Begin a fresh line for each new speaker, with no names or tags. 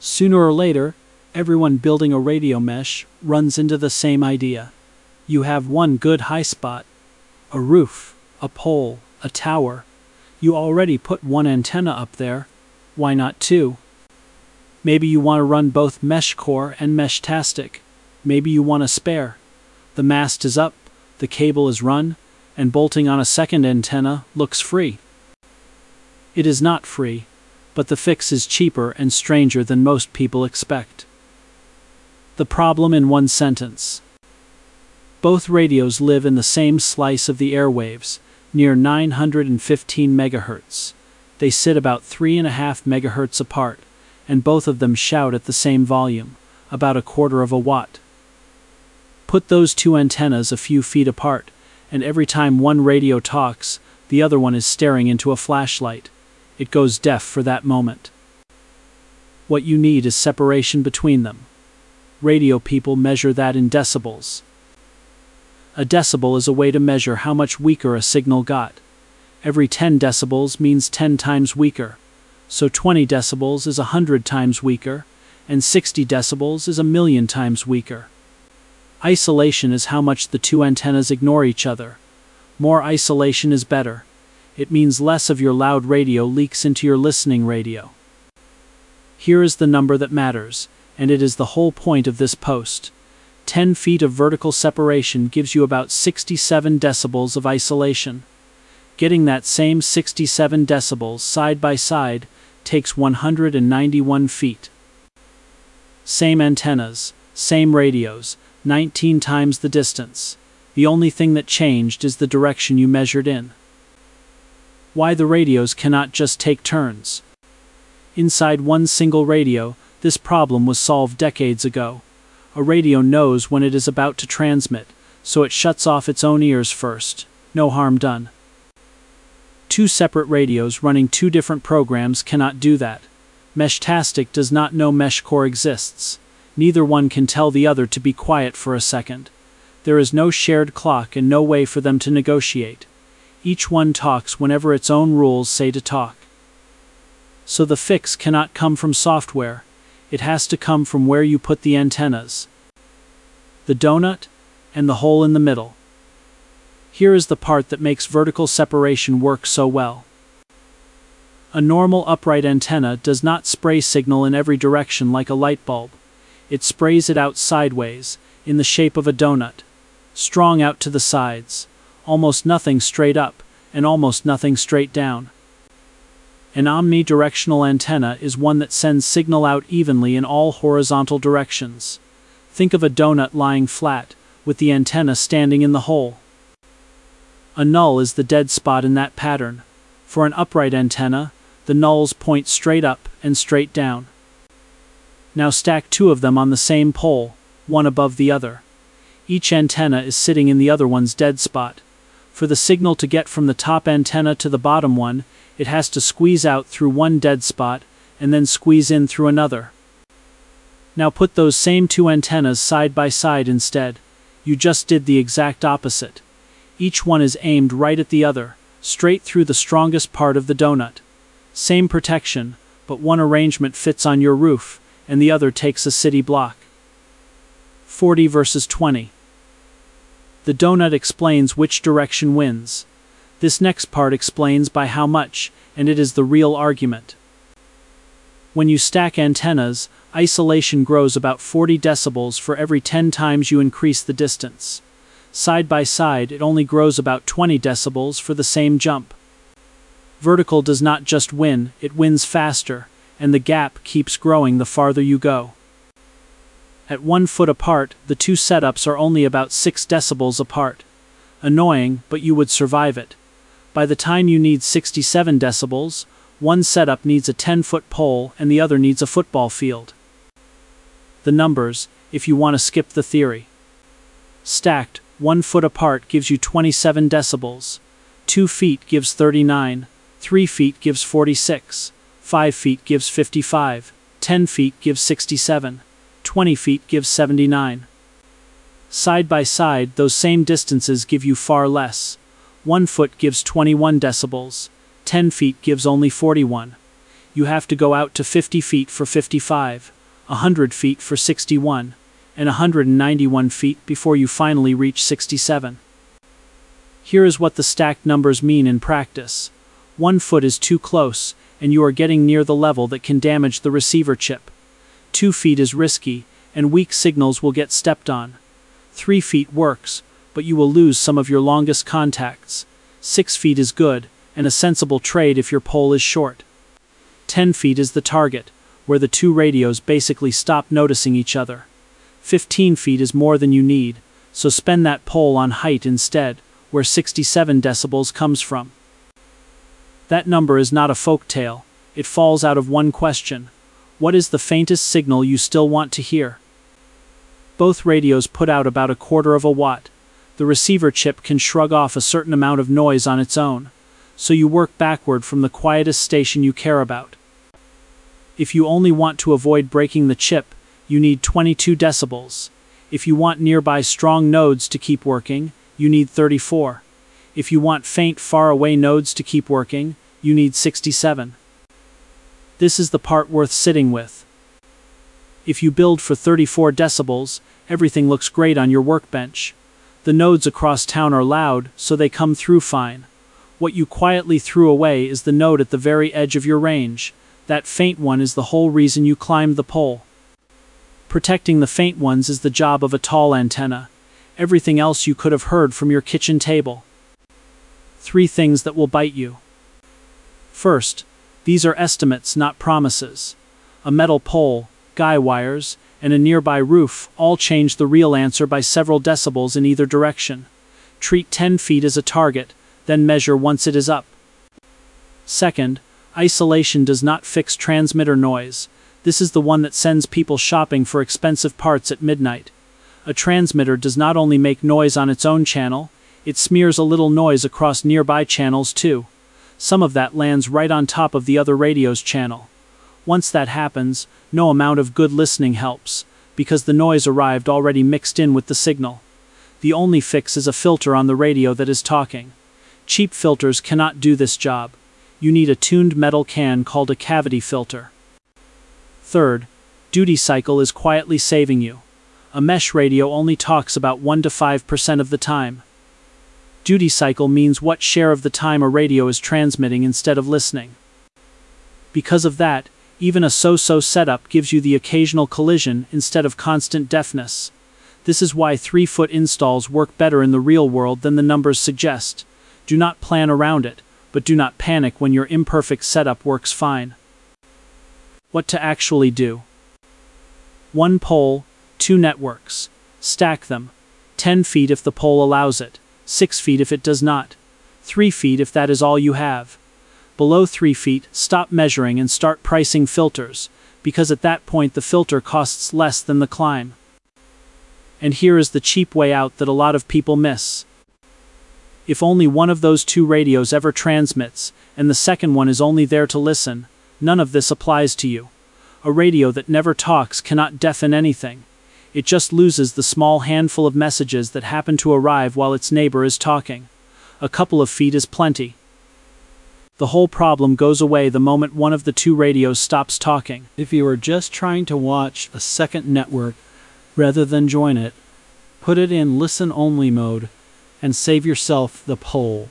Sooner or later, everyone building a radio mesh runs into the same idea. You have one good high spot, a roof, a pole, a tower. You already put one antenna up there, why not two? Maybe you want to run both MeshCore and Meshtastic. Maybe you want a spare. The mast is up, the cable is run, and bolting on a second antenna looks free. It is not free, but the fix is cheaper and stranger than most people expect. The problem in one sentence. Both radios live in the same slice of the airwaves, near 915 MHz. They sit about 3.5 MHz apart, and both of them shout at the same volume, about 1/4 of a watt. Put those two antennas a few feet apart, and every time one radio talks, the other one is staring into a flashlight. It goes deaf for that moment. What you need is separation between them. Radio people measure that in decibels. A decibel is a way to measure how much weaker a signal got. Every 10 decibels means 10 times weaker, so 20 decibels is 100 times weaker, and 60 decibels is 1,000,000 times weaker. Isolation is how much the two antennas ignore each other. More isolation is better. It means less of your loud radio leaks into your listening radio. Here is the number that matters, and it is the whole point of this post. 10 feet of vertical separation gives you about 67 decibels of isolation. Getting that same 67 decibels side by side takes 191 feet. Same antennas, same radios, 19 times the distance. The only thing that changed is the direction you measured in. Why the radios cannot just take turns. Inside one single radio, this problem was solved decades ago. A radio knows when it is about to transmit, so it shuts off its own ears first. No harm done. Two separate radios running two different programs cannot do that. Meshtastic does not know MeshCore exists. Neither one can tell the other to be quiet for a second. There is no shared clock and no way for them to negotiate. Each one talks whenever its own rules say to talk. So the fix cannot come from software. It has to come from where you put the antennas. The donut and the hole in the middle. Here is the part that makes vertical separation work so well. A normal upright antenna does not spray signal in every direction like a light bulb. It sprays it out sideways, in the shape of a donut. Strong out to the sides. Almost nothing straight up, and almost nothing straight down. An omnidirectional antenna is one that sends signal out evenly in all horizontal directions. Think of a donut lying flat, with the antenna standing in the hole. A null is the dead spot in that pattern. For an upright antenna, the nulls point straight up and straight down. Now stack two of them on the same pole, one above the other. Each antenna is sitting in the other one's dead spot. For the signal to get from the top antenna to the bottom one, it has to squeeze out through one dead spot, and then squeeze in through another. Now put those same two antennas side by side instead. You just did the exact opposite. Each one is aimed right at the other, straight through the strongest part of the donut. Same protection, but one arrangement fits on your roof, and the other takes a city block. 40 versus 20. The donut explains which direction wins. This next part explains by how much, and it is the real argument. When you stack antennas, isolation grows about 40 decibels for every 10 times you increase the distance. Side by side, it only grows about 20 decibels for the same jump. Vertical does not just win, it wins faster, and the gap keeps growing the farther you go. At 1 foot apart, the two setups are only about 6 decibels apart. Annoying, but you would survive it. By the time you need 67 decibels, one setup needs a 10-foot pole and the other needs a football field. The numbers, if you want to skip the theory. Stacked, 1 foot apart gives you 27 decibels. 2 feet gives 39, 3 feet gives 46, 5 feet gives 55, 10 feet gives 67, 20 feet gives 79. Side by side, those same distances give you far less. 1 foot gives 21 decibels, 10 feet gives only 41. You have to go out to 50 feet for 55. 100 feet for 61, and 191 feet before you finally reach 67. Here is what the stacked numbers mean in practice. 1 foot is too close, and you are getting near the level that can damage the receiver chip. 2 feet is risky, and weak signals will get stepped on. 3 feet works, but you will lose some of your longest contacts. 6 feet is good, and a sensible trade if your pole is short. 10 feet is the target, where the two radios basically stop noticing each other. 15 feet is more than you need, so spend that pole on height instead, where 67 decibels comes from. That number is not a folk tale. It falls out of one question. What is the faintest signal you still want to hear? Both radios put out about 1/4 of a watt. The receiver chip can shrug off a certain amount of noise on its own, so you work backward from the quietest station you care about. If you only want to avoid breaking the chip, you need 22 decibels. If you want nearby strong nodes to keep working, you need 34. If you want faint far-away nodes to keep working, you need 67. This is the part worth sitting with. If you build for 34 decibels, everything looks great on your workbench. The nodes across town are loud, so they come through fine. What you quietly threw away is the node at the very edge of your range. That faint one is the whole reason you climbed the pole. Protecting the faint ones is the job of a tall antenna. Everything else you could have heard from your kitchen table. 3 things that will bite you. First, these are estimates, not promises. A metal pole, guy wires, and a nearby roof all change the real answer by several decibels in either direction. Treat 10 feet as a target, then measure once it is up. Second, isolation does not fix transmitter noise. This is the one that sends people shopping for expensive parts at midnight. A transmitter does not only make noise on its own channel, it smears a little noise across nearby channels too. Some of that lands right on top of the other radio's channel. Once that happens, no amount of good listening helps, because the noise arrived already mixed in with the signal. The only fix is a filter on the radio that is talking. Cheap filters cannot do this job. You need a tuned metal can called a cavity filter. Third, duty cycle is quietly saving you. A mesh radio only talks about 1 to 5% of the time. Duty cycle means what share of the time a radio is transmitting instead of listening. Because of that, even a so-so setup gives you the occasional collision instead of constant deafness. This is why 3-foot installs work better in the real world than the numbers suggest. Do not plan around it, but do not panic when your imperfect setup works fine. What to actually do? 1 pole, 2 networks. Stack them. 10 feet if the pole allows it. 6 feet if it does not. 3 feet if that is all you have. Below 3 feet, stop measuring and start pricing filters, because at that point the filter costs less than the climb. And here is the cheap way out that a lot of people miss. If only one of those 2 radios ever transmits, and the second one is only there to listen, none of this applies to you. A radio that never talks cannot deafen anything. It just loses the small handful of messages that happen to arrive while its neighbor is talking. A couple of feet is plenty. The whole problem goes away the moment one of the 2 radios stops talking. If you are just trying to watch a second network rather than join it, put it in listen-only mode and save yourself the pole.